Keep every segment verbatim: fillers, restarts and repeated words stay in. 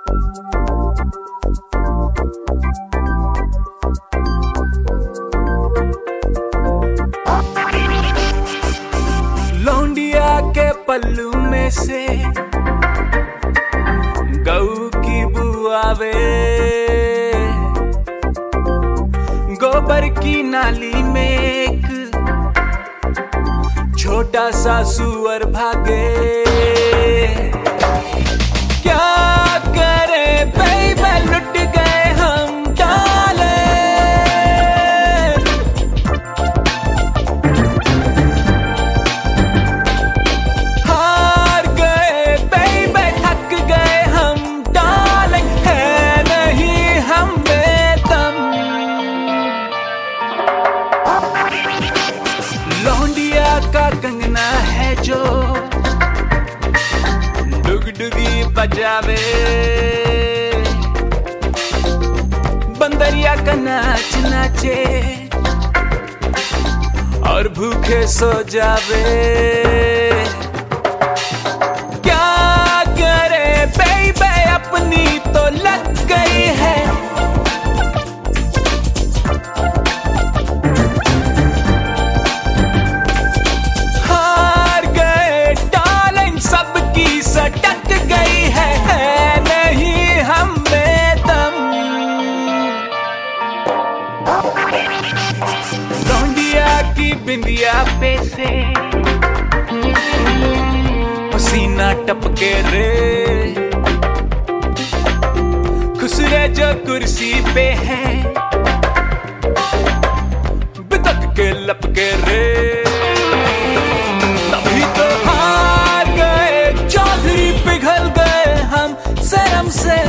लौंडिया के पल्लू में से गऊ की बुआवे, गोबर की नाली में एक छोटा सा सुअर भागे। क्या करे बेबे, लुट गए हम डाले। हार गए बेबे, थक गए हम डाले, है नहीं हम बेदम। लौंडिया का कंगना है जो डुगडुगी बजावे, बंदरिया का नाच नाचे और भूखे सो जावे। क्या करे बेबे, अपनी तो लग गई है। हार गए डार्लिंग, सबकी सटक गई है, है नहीं हम बेदम। लौंडिया की बिंदिया पे से पसीना टपके रे, खुसरे जो कुर्सी पे है बिदक के लपके रे। तभी तो हार गए चौधरी, पिघल गए हम शर्म से।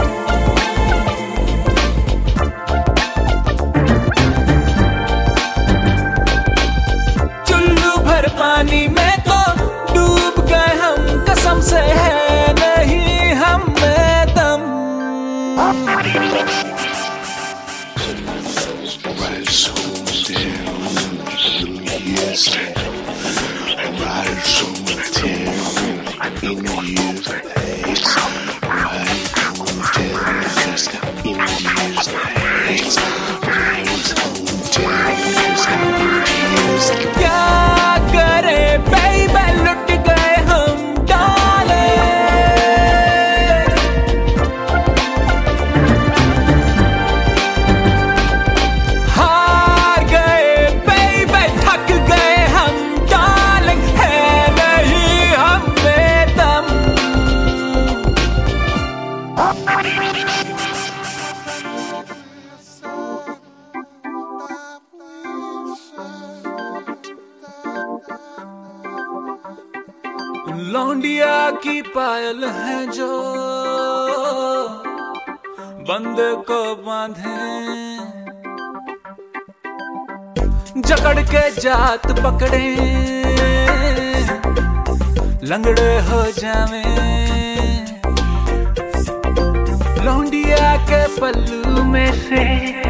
चुल्लू भर पानी में तो डूब गए हम, कसम से है नहीं हम बेदम। क्या करे बेबे, लुट गए हम डाले। हार गए बेबे, थक गए हम डाले, है नहीं हम बेदम। लौंडिया की पायल है जो बंदे को बांधे, जकड़ के जात पकड़े लंगड़े हो जावे। लौंडिया के पल्लू में से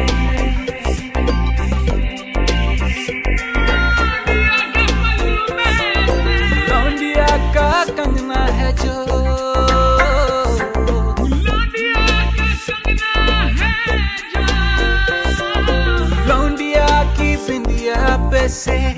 का कंगना है जो, लौंडिया का कंगना है जो, लौंडिया की बिंदिया पे से